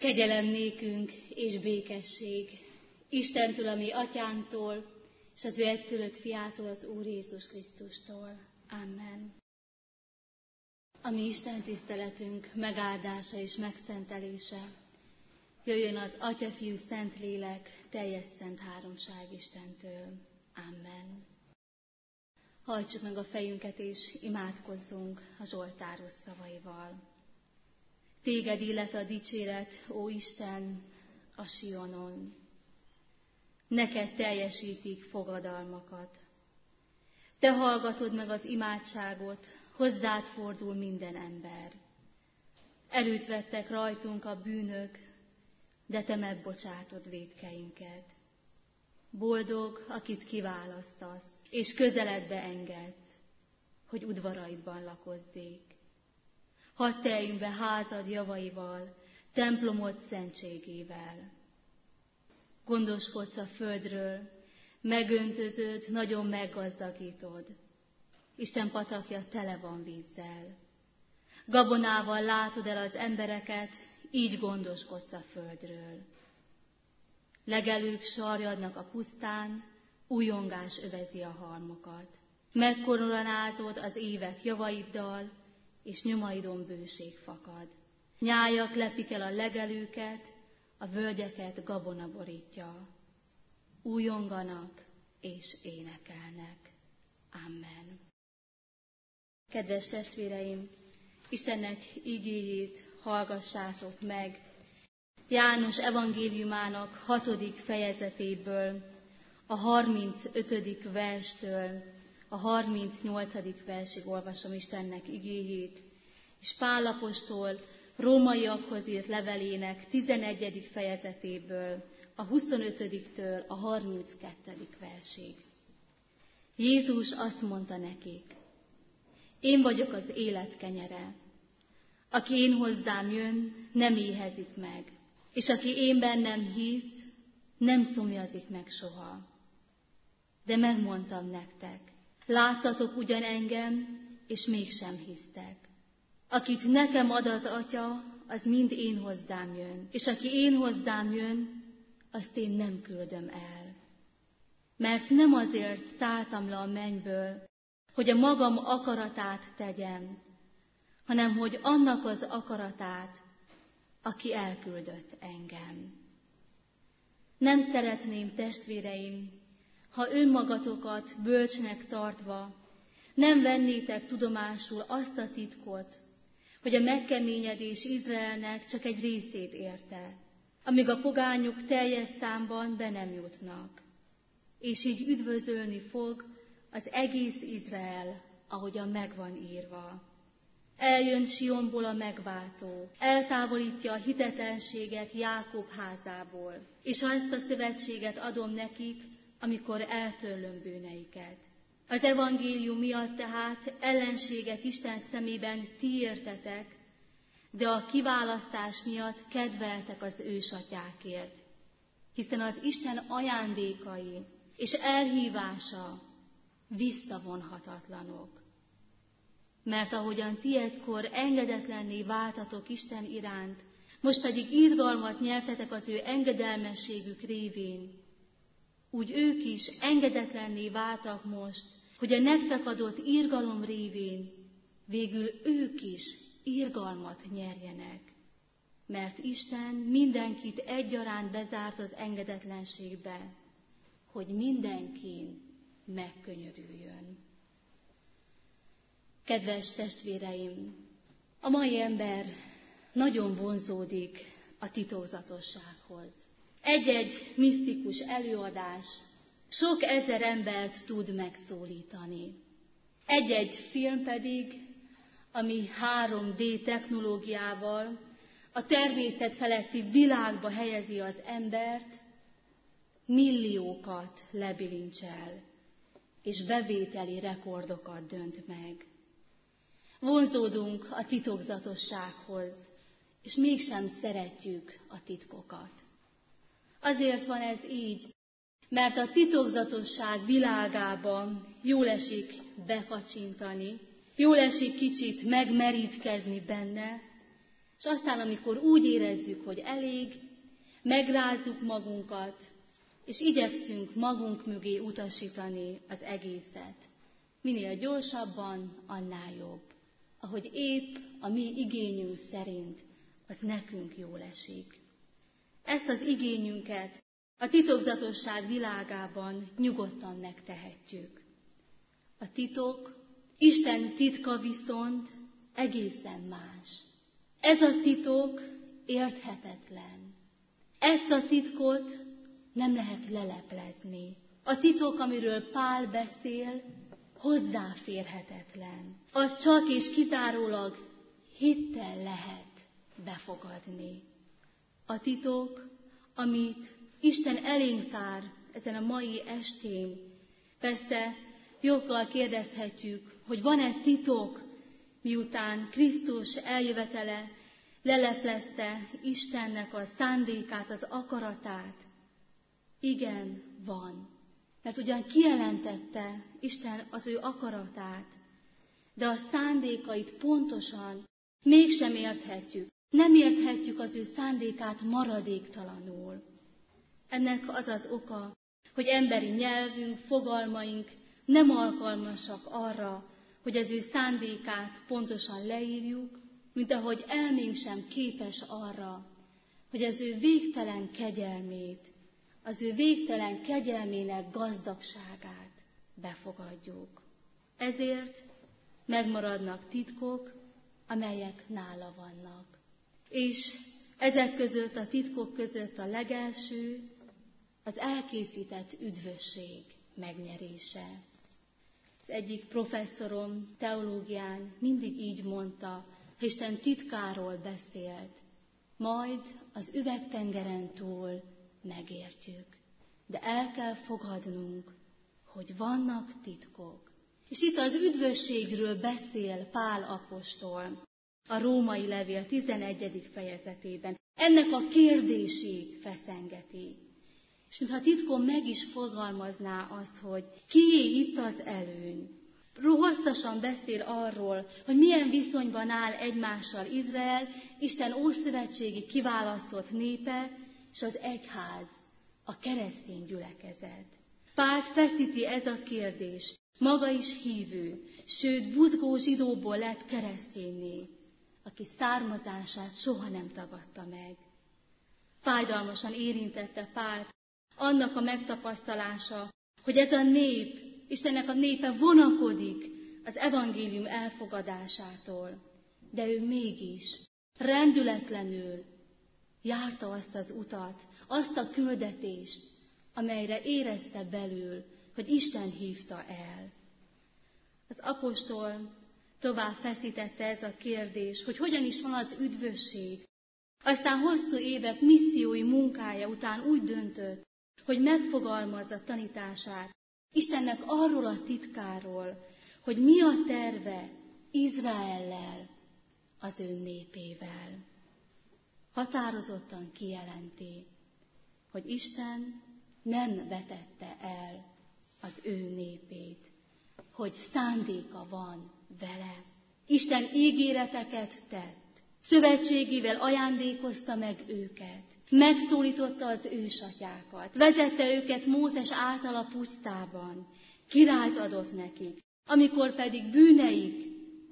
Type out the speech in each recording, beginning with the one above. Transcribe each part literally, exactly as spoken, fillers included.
Kegyelem nékünk és békesség Istentől, a mi atyánktól, és az ő egyszülött fiától, az Úr Jézus Krisztustól. Amen. A mi Isten tiszteletünk megáldása és megszentelése jöjjön az Atya, Fiú, Szentlélek, teljes szent háromság Istentől. Amen. Hajtsuk meg a fejünket és imádkozzunk a Zsoltáros szavaival. Téged illet a dicséret, ó Isten, a Sionon. Neked teljesítik fogadalmakat. Te hallgatod meg az imádságot, hozzád fordul minden ember. Előtt vettek rajtunk a bűnök, de te megbocsátod vétkeinket. Boldog, akit kiválasztasz, és közeledbe engedsz, hogy udvaraidban lakozzék. Hadd teljünk be házad javaival, templomod szentségével. Gondoskodsz a földről, megöntözöd, nagyon meggazdagítod. Isten patakja tele van vízzel. Gabonával látod el az embereket, így gondoskodsz a földről. Legelők sarjadnak a pusztán, újongás övezi a halmokat. Megkoronázod az évet javaiddal, és nyomaidon bőség fakad. Nyájak lepik el a legelőket, a völgyeket gabona borítja. Újonganak és énekelnek. Amen. Kedves testvéreim, Istennek igéjét hallgassátok meg. János evangéliumának hatodik fejezetéből, a harmincötödik verstől a harmincnyolcadik versig olvasom Istennek igéjét, és Pál apostol rómaiakhoz írt levelének tizenegyedik fejezetéből, a huszonötödiktől a harminckettedik versig. Jézus azt mondta nekik: én vagyok az élet kenyere. Aki én hozzám jön, nem éhezik meg, és aki én bennem hisz, nem szomjazik meg soha. De megmondtam nektek, láttatok ugyan engem, és mégsem hisztek. Akit nekem ad az Atya, az mind én hozzám jön, és aki én hozzám jön, azt én nem küldöm el. Mert nem azért szálltam le a mennyből, hogy a magam akaratát tegyem, hanem hogy annak az akaratát, aki elküldött engem. Nem szeretném, testvéreim, ha önmagatokat bölcsnek tartva nem vennétek tudomásul azt a titkot, hogy a megkeményedés Izraelnek csak egy részét érte, amíg a pogányok teljes számban be nem jutnak, és így üdvözölni fog az egész Izrael, ahogyan meg van írva. Eljön Sionból a megváltó, eltávolítja a hitetlenséget Jákob házából, és azt a szövetséget adom nekik, amikor eltörlöm bűneiket. Az evangélium miatt tehát ellenséget Isten szemében ti értetek, de a kiválasztás miatt kedveltek az ősatyákért, hiszen az Isten ajándékai és elhívása visszavonhatatlanok. Mert ahogyan ti egykor engedetlenné váltatok Isten iránt, most pedig irgalmat nyertetek az ő engedelmességük révén, úgy ők is engedetlenné váltak most, hogy a nektek adott irgalom révén végül ők is irgalmat nyerjenek. Mert Isten mindenkit egyaránt bezárt az engedetlenségbe, hogy mindenkin megkönyörüljön. Kedves testvéreim, a mai ember nagyon vonzódik a titokzatossághoz. Egy-egy misztikus előadás sok ezer embert tud megszólítani. Egy-egy film pedig, ami három dé technológiával a természet feletti világba helyezi az embert, milliókat lebilincsel, és bevételi rekordokat dönt meg. Vonzódunk a titokzatossághoz, és mégsem szeretjük a titkokat. Azért van ez így, mert a titokzatosság világában jól esik bekacsintani, jól esik kicsit megmerítkezni benne, És aztán, amikor úgy érezzük, hogy elég, megrázzuk magunkat, és igyekszünk magunk mögé utasítani az egészet. Minél gyorsabban, annál jobb. Ahogy épp a mi igényünk szerint, az nekünk jól esik. Ezt az igényünket a titokzatosság világában nyugodtan megtehetjük. A titok, Isten titka viszont egészen más. Ez a titok érthetetlen. Ezt a titkot nem lehet leleplezni. A titok, amiről Pál beszél, hozzáférhetetlen. Az csak és kizárólag hittel lehet befogadni. A titok, amit Isten elénk tár ezen a mai estén, persze joggal kérdezhetjük, hogy van-e titok, miután Krisztus eljövetele leleplezte Istennek a szándékát, az akaratát. Igen, van. Mert ugyan kijelentette Isten az ő akaratát, de a szándékait pontosan mégsem érthetjük. Nem érthetjük az ő szándékát maradéktalanul. Ennek az az oka, hogy emberi nyelvünk, fogalmaink nem alkalmasak arra, hogy az ő szándékát pontosan leírjuk, mint ahogy elménk sem képes arra, hogy az ő végtelen kegyelmét, az ő végtelen kegyelmének gazdagságát befogadjuk. Ezért megmaradnak titkok, amelyek nála vannak. És ezek között, a titkok között a legelső, az elkészített üdvösség megnyerése. Az egyik professzorom teológián mindig így mondta, ha Isten titkáról beszélt, majd az üvegtengeren túl megértjük. De el kell fogadnunk, hogy vannak titkok. És itt az üdvösségről beszél Pál apostol a római levél tizenegyedik fejezetében. Ennek a kérdését feszengeti. És mintha titkon meg is fogalmazná azt, hogy kié itt az előny. Hosszasan beszél arról, hogy milyen viszonyban áll egymással Izrael, Isten ószövetségi kiválasztott népe, és az egyház, a keresztény gyülekezet. Pált feszíti ez a kérdés. Maga is hívő, sőt buzgó zsidóból lett keresztényné, aki származását soha nem tagadta meg. Fájdalmasan érintette Pált annak a megtapasztalása, hogy ez a nép, Istennek a népe vonakodik az evangélium elfogadásától, de ő mégis rendületlenül járta azt az utat, azt a küldetést, amelyre érezte belül, hogy Isten hívta el. Az apostol tovább feszítette ez a kérdés, hogy hogyan is van az üdvösség. Aztán hosszú évek missziói munkája után úgy döntött, hogy megfogalmazza tanítását Istennek arról a titkáról, hogy mi a terve Izraellel, az ő népével. Határozottan kijelenti, hogy Isten nem vetette el az ő népét, hogy szándéka van vele. Isten ígéreteket tett, szövetségével ajándékozta meg őket, megszólította az ősatyákat, vezette őket Mózes által a pusztában, királyt adott nekik, amikor pedig bűneik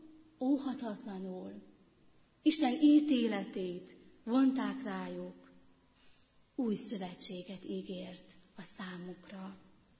óhatatlanul Isten ítéletét vonták rájuk, új szövetséget ígért a számukra.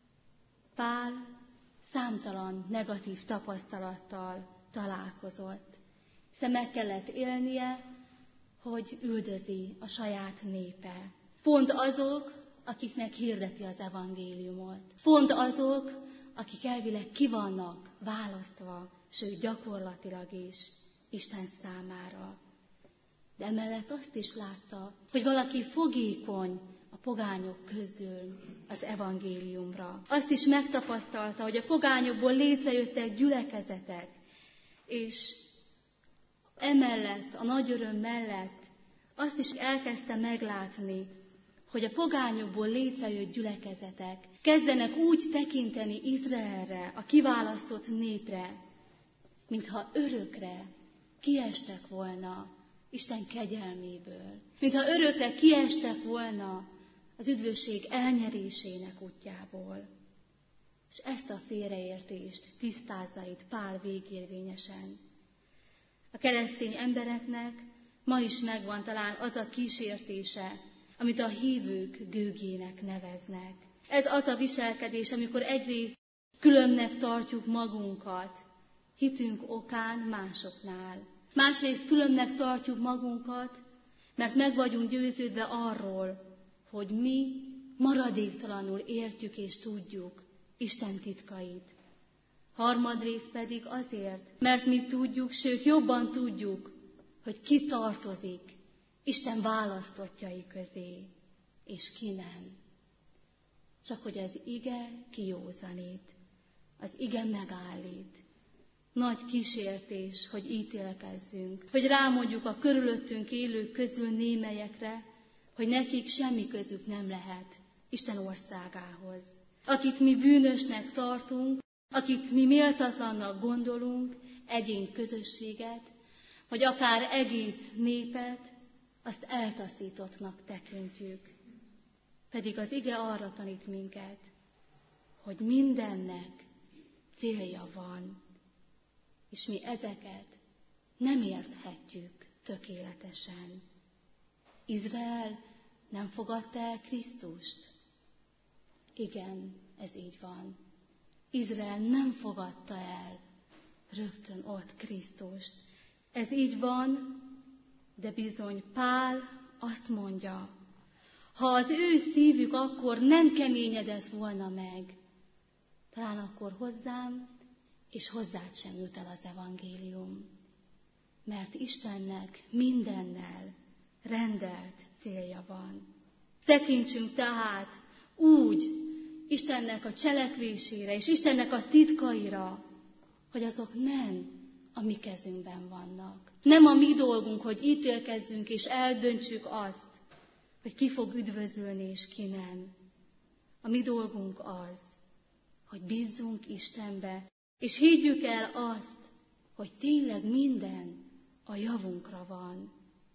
Pál számtalan negatív tapasztalattal találkozott, hiszen meg kellett élnie, hogy üldözi a saját népe. Pont azok, akiknek hirdeti az evangéliumot. Pont azok, akik elvileg ki vannak választva, sőt gyakorlatilag is Isten számára. De emellett azt is látta, hogy valaki fogékony a pogányok közül az evangéliumra. Azt is megtapasztalta, hogy a pogányokból létrejöttek gyülekezetek, és emellett, a nagy öröm mellett azt is elkezdte meglátni, hogy a pogányokból létrejött gyülekezetek kezdenek úgy tekinteni Izraelre, a kiválasztott népre, mintha örökre kiestek volna Isten kegyelméből, mintha örökre kiestek volna az üdvösség elnyerésének útjából. És ezt a félreértést tisztázza itt Pál végérvényesen. A keresztény embereknek ma is megvan talán az a kísértése, amit a hívők gőgének neveznek. Ez az a viselkedés, amikor egyrészt különnek tartjuk magunkat, hitünk okán másoknál. Másrészt különnek tartjuk magunkat, mert meg vagyunk győződve arról, hogy mi maradéktalanul értjük és tudjuk Isten titkait. Harmadrészt pedig azért, mert mi tudjuk, sőt jobban tudjuk, hogy ki tartozik Isten választottjai közé, és ki nem. Csak hogy az ige kijózanít, az ige megállít. Nagy kísértés, hogy ítélkezzünk, hogy rámondjuk a körülöttünk élők közül némelyekre, hogy nekik semmi közük nem lehet Isten országához. Akit mi bűnösnek tartunk, akit mi méltatlannak gondolunk, egyént, közösséget, vagy akár egész népet, azt eltaszítottnak tekintjük. Pedig az ige arra tanít minket, hogy mindennek célja van, és mi ezeket nem érthetjük tökéletesen. Izrael nem fogadta el Krisztust? Igen, ez így van. Izrael nem fogadta el rögtön ott Krisztust. Ez így van, de bizony Pál azt mondja, ha az ő szívük akkor nem keményedett volna meg, talán akkor hozzám és hozzád sem jut el az evangélium. Mert Istennek mindennel rendelt célja van. Tekintsünk tehát úgy Istennek a cselekvésére és Istennek a titkaira, hogy azok nem a mi kezünkben vannak. Nem a mi dolgunk, hogy ítélkezzünk és eldöntsük azt, hogy ki fog üdvözülni és ki nem. A mi dolgunk az, hogy bízzunk Istenbe, és higgyük el azt, hogy tényleg minden a javunkra van.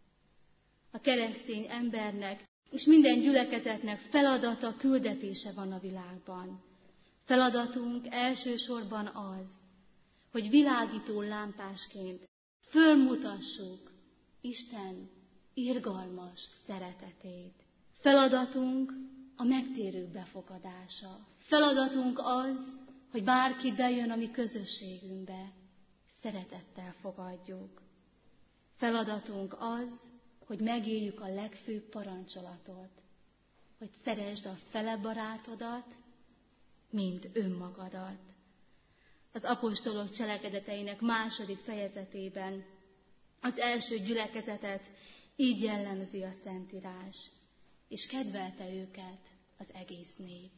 A keresztény embernek és minden gyülekezetnek feladata, küldetése van a világban. Feladatunk elsősorban az, hogy világító lámpásként fölmutassuk Isten irgalmas szeretetét. Feladatunk a megtérők befogadása. Feladatunk az, hogy bárki bejön a mi közösségünkbe, szeretettel fogadjuk. Feladatunk az, hogy megéljük a legfőbb parancsolatot, hogy szeresd a fele barátodat, mint önmagadat. Az apostolok cselekedeteinek második fejezetében az első gyülekezetet így jellemzi a Szentírás, és kedvelte őket az egész nép.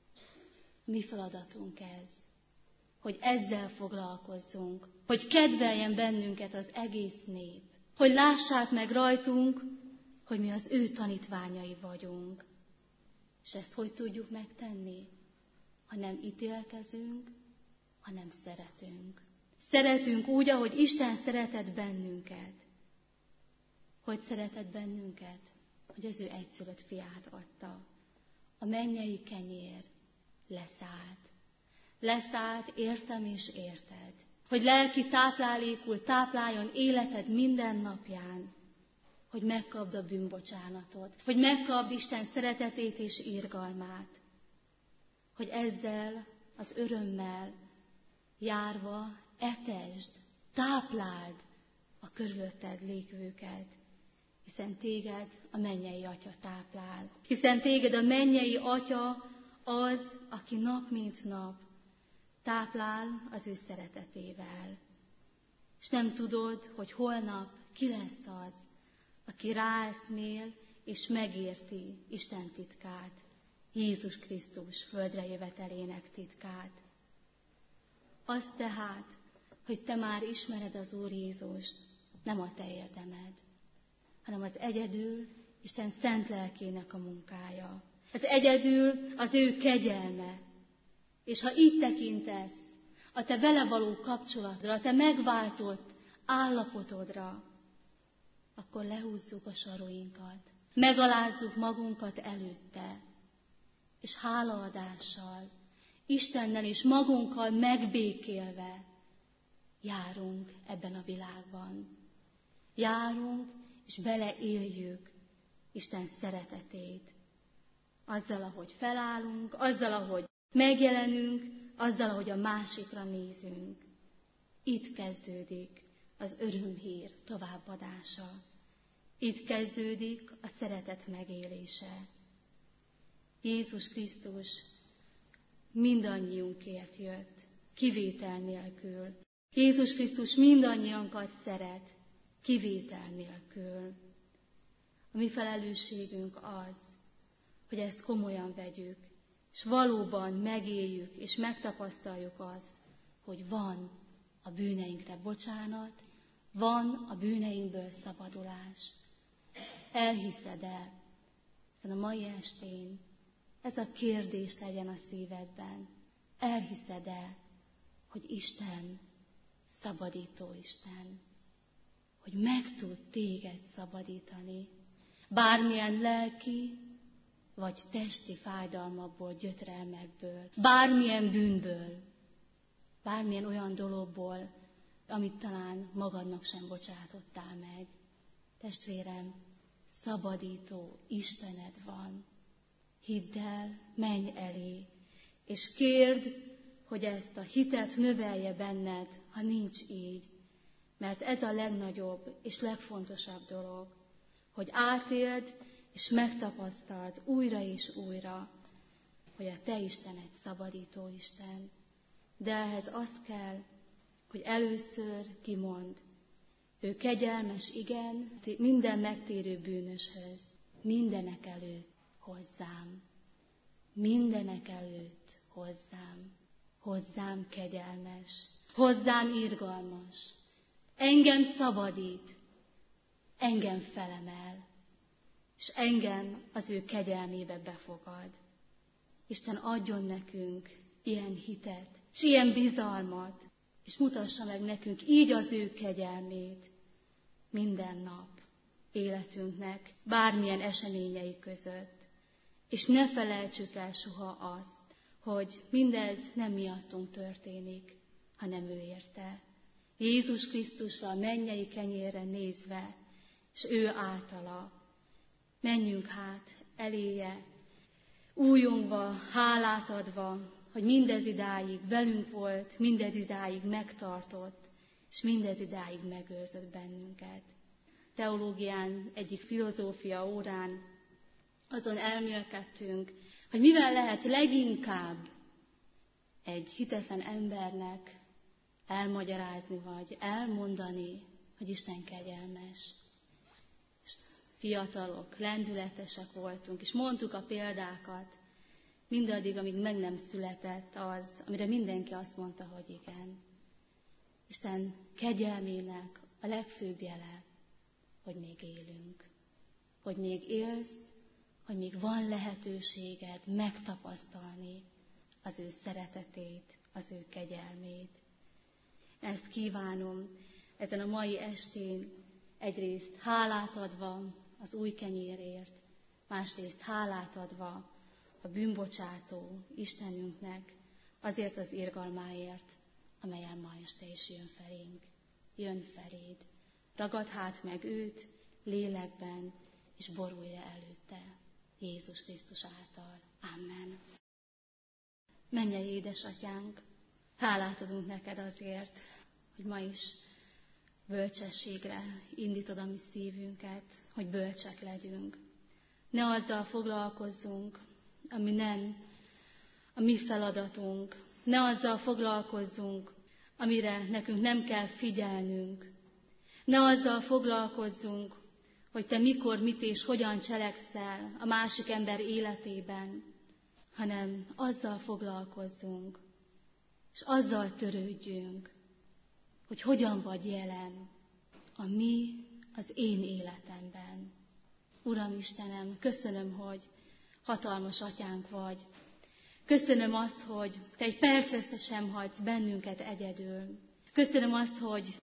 Mi feladatunk ez, hogy ezzel foglalkozzunk, hogy kedveljen bennünket az egész nép, hogy lássák meg rajtunk, hogy mi az ő tanítványai vagyunk. És ezt hogy tudjuk megtenni? Ha nem ítélkezünk, hanem szeretünk. Szeretünk úgy, ahogy Isten szeretett bennünket. Hogy szeretett bennünket? Hogy az ő egyszülött fiát adta. A mennyei kenyér leszállt. Leszállt értem és érted. Hogy lelki táplálékul tápláljon életed minden napján. Hogy megkapd a bűnbocsánatot. Hogy megkapd Isten szeretetét és irgalmát. Hogy ezzel az örömmel járva etesd, tápláld a körülötted lévőket, hiszen téged a mennyei Atya táplál. Hiszen téged a mennyei Atya az, aki nap mint nap táplál az ő szeretetével. És nem tudod, hogy holnap ki lesz az, aki ráeszmél és megérti Isten titkát, Jézus Krisztus földre jövetelének titkát. Az tehát, hogy te már ismered az Úr Jézust, nem a te érdemed, hanem az egyedül Isten szent lelkének a munkája. Az egyedül az ő kegyelme. És ha így tekintesz a te vele való kapcsolatodra, a te megváltott állapotodra, akkor lehúzzuk a saruinkat, megalázzuk magunkat előtte, és hálaadással, Istennel és magunkkal megbékélve járunk ebben a világban. Járunk, és beleéljük Isten szeretetét. Azzal, ahogy felállunk, azzal, ahogy megjelenünk, azzal, ahogy a másikra nézünk. Itt kezdődik az örömhír továbbadása. Itt kezdődik a szeretet megélése. Jézus Krisztus mindannyiunkért jött, kivétel nélkül. Jézus Krisztus mindannyiunkat szeret, kivétel nélkül. A mi felelősségünk az, hogy ezt komolyan vegyük, és valóban megéljük, és megtapasztaljuk azt, hogy van a bűneinkre bocsánat, van a bűneinkből szabadulás. Elhiszed el, hiszen a mai estén ez a kérdés legyen a szívedben. Elhiszed el, hogy Isten szabadító Isten, hogy meg tud téged szabadítani, bármilyen lelki vagy testi fájdalmakból, gyötrelmekből, bármilyen bűnből, bármilyen olyan dologból, amit talán magadnak sem bocsátottál meg. Testvérem, szabadító Istened van. Hidd el, menj elé, és kérd, hogy ezt a hitet növelje benned, ha nincs így. Mert ez a legnagyobb és legfontosabb dolog, hogy átéld és megtapasztald újra és újra, hogy a te Istened szabadító Isten. De ehhez az kell, hogy először kimond, ő kegyelmes, igen, minden megtérő bűnöshöz, mindenek előtt hozzám, mindenek előtt hozzám, hozzám kegyelmes, hozzám irgalmas, engem szabadít, engem felemel, és engem az ő kegyelmébe befogad. Isten adjon nekünk ilyen hitet, és ilyen bizalmat, és mutassa meg nekünk így az ő kegyelmét minden nap életünknek, bármilyen eseményei között. És ne felejtsük el soha azt, hogy mindez nem miattunk történik, hanem ő érte. Jézus Krisztusra, a mennyei kenyérre nézve, és ő általa. Menjünk hát eléje, újongva, hálát adva, hogy mindez idáig velünk volt, mindez idáig megtartott, és mindez idáig megőrzött bennünket. Teológián egyik filozófia órán azon elmélkedtünk, hogy mivel lehet leginkább egy hitetlen embernek elmagyarázni, vagy elmondani, hogy Isten kegyelmes. Fiatalok, lendületesek voltunk, és mondtuk a példákat, mindaddig, amíg meg nem született az, amire mindenki azt mondta, hogy igen. Isten kegyelmének a legfőbb jele, hogy még élünk, hogy még élsz, hogy még van lehetőséged megtapasztalni az ő szeretetét, az ő kegyelmét. Ezt kívánom ezen a mai estén, egyrészt hálát adva az új kenyérért, másrészt hálát adva a bűnbocsátó Istenünknek azért az irgalmáért, amelyen ma este is jön felénk, jön feléd. Ragad hát meg őt lélekben, és borulj le előtte Jézus Krisztus által. Amen. Mennyei édesatyánk, hálát adunk neked azért, hogy ma is bölcsességre indítod a mi szívünket, hogy bölcsek legyünk. Ne azzal foglalkozzunk, ami nem a mi feladatunk. Ne azzal foglalkozzunk, amire nekünk nem kell figyelnünk. Ne azzal foglalkozzunk, hogy te mikor, mit és hogyan cselekszel a másik ember életében, hanem azzal foglalkozzunk, és azzal törődjünk, hogy hogyan vagy jelen a mi, az én életemben. Uram Istenem, köszönöm, hogy hatalmas atyánk vagy. Köszönöm azt, hogy te egy percre sem hagysz bennünket egyedül. Köszönöm azt, hogy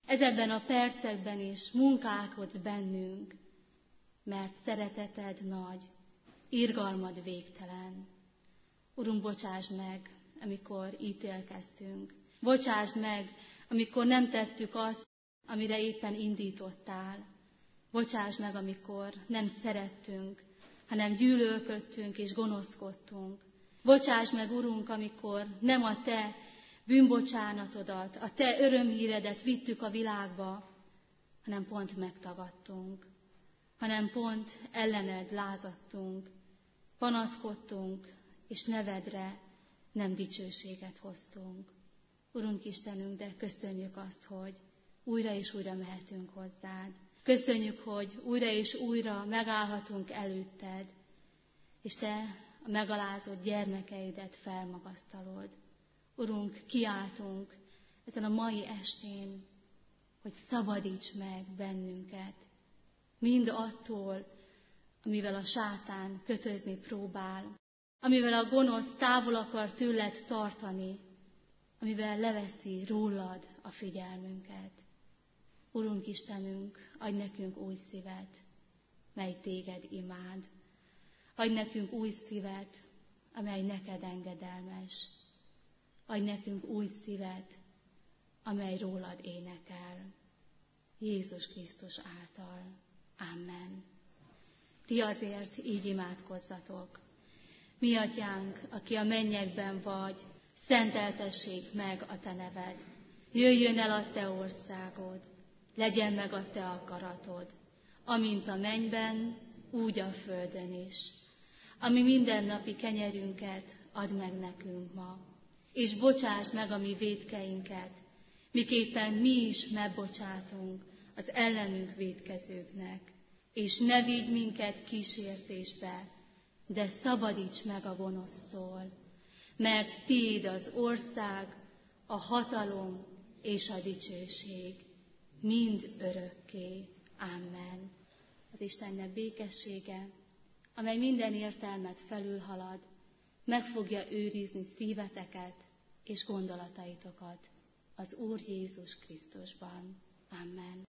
ezekben a percekben is munkálkodsz bennünk, mert szereteted nagy, irgalmad végtelen. Urunk, bocsáss meg, amikor ítélkeztünk. Bocsáss meg, amikor nem tettük azt, amire éppen indítottál. Bocsáss meg, amikor nem szerettünk, hanem gyűlölködtünk és gonoszkodtunk. Bocsáss meg, Urunk, amikor nem a Te bűnbocsánatodat, a Te örömhíredet vittük a világba, hanem pont megtagadtunk, hanem pont ellened lázadtunk, panaszkodtunk, és nevedre nem dicsőséget hoztunk. Urunk Istenünk, de köszönjük azt, hogy újra és újra mehetünk hozzád. Köszönjük, hogy újra és újra megállhatunk előtted, és Te a megalázott gyermekeidet felmagasztalod. Urunk, kiáltunk ezen a mai estén, hogy szabadíts meg bennünket, mind attól, amivel a sátán kötözni próbál, amivel a gonosz távol akar tőled tartani, amivel leveszi rólad a figyelmünket. Urunk Istenünk, adj nekünk új szívet, mely téged imád. Adj nekünk új szívet, amely neked engedelmes. Adj nekünk új szívet, amely rólad énekel. Jézus Krisztus által. Amen. Ti azért így imádkozzatok. Mi atyánk, aki a mennyekben vagy, szenteltessék meg a te neved. Jöjjön el a te országod, legyen meg a te akaratod, amint a mennyben, úgy a földön is. Ami mindennapi kenyerünket add meg nekünk ma, és bocsáss meg a mi vétkeinket, miképpen mi is megbocsátunk az ellenünk vétkezőknek, és ne vigy minket kísértésbe, de szabadíts meg a gonosztól, mert tiéd az ország, a hatalom és a dicsőség, mind örökké. Amen. Az Istennek békessége, amely minden értelmet felülhalad, meg fogja őrizni szíveteket és gondolataitokat az Úr Jézus Krisztusban. Amen.